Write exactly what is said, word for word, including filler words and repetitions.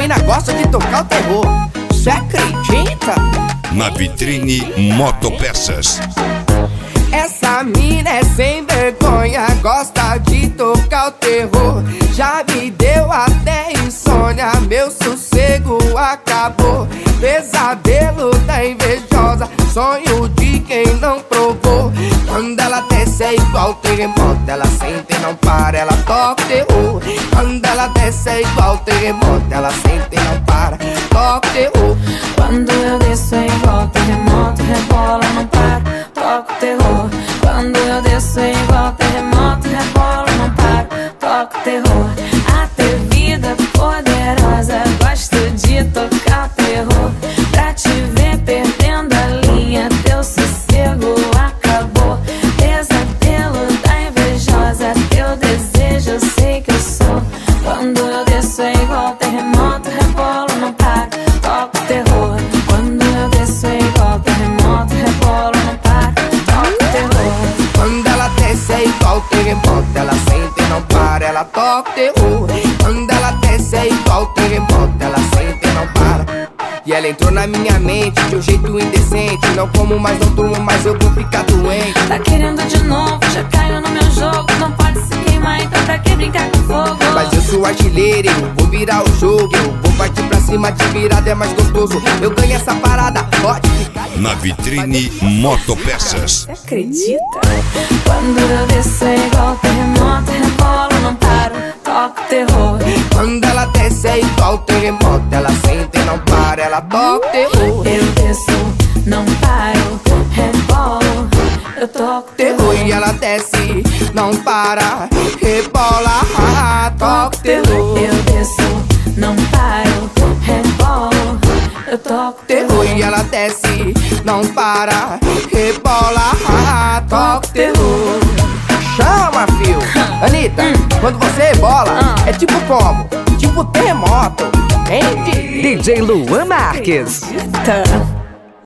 mina gosta de tocar o terror. Cê acredita? Na Vitrine Motopeças. Essa mina é sem vergonha, gosta de tocar o terror. Já me deu até insônia, meu sossego acabou. Pesadelo da invejosa, sonho de quem não provou. Quando ela desce é igual terremoto, ela sente e não para, ela toca o terror. Quando ela desce é igual terremoto, ela sente e não para, toca o terror. Quando eu desço é igual terremoto, rebola, não para, toca o terror. Quando eu desço é igual terremoto, rebola, não para, toca o terror. Atrevida, poderosa, gosto de tocar o terror. Pra te ver perdendo a linha, teu sossego acabou. Pesadelo da invejosa, teu desejo eu sei que eu sou. Quando eu desço é igual terremoto, rebola, não para, toca o terror. Quando eu desço é igual terremoto, rebola, não para, toca o terror. Quando ela desce é igual terremoto, ela sente e não para, ela toca o terror. Quando ela desce é igual terremoto, ela sente e não para. E ela entrou na minha mente de um jeito indecente. Não como mais, não durmo mais, eu vou ficar doente. Tá querendo de novo, já caiu no meu jogo. Não pode se queimar, então pra que brincar com fogo? Mas eu sou artilheiro, eu vou virar o jogo. Eu vou partir pra cima, de virada é mais gostoso. Eu ganho essa parada, pode ficar. Na Vitrine Motopeças. Você acredita? Quando eu desço é igual terremoto, rebola, não paro, toca o terror. Quando ela desce é igual terremoto, ela sente e não para, ela toca o terror. Eu desço, não paro, rebolo, eu toco o Terror terror. e ela desce, não para, rebola, ah, toca o terror. Eu desço, não paro, rebolo, eu toco o Terror terror. e ela desce, não para, rebola, ah, toca o terror. Chama, fio. Anitta, quando você rebola, é tipo como? Tipo terremoto, hein? D J Luan Marques. Tá.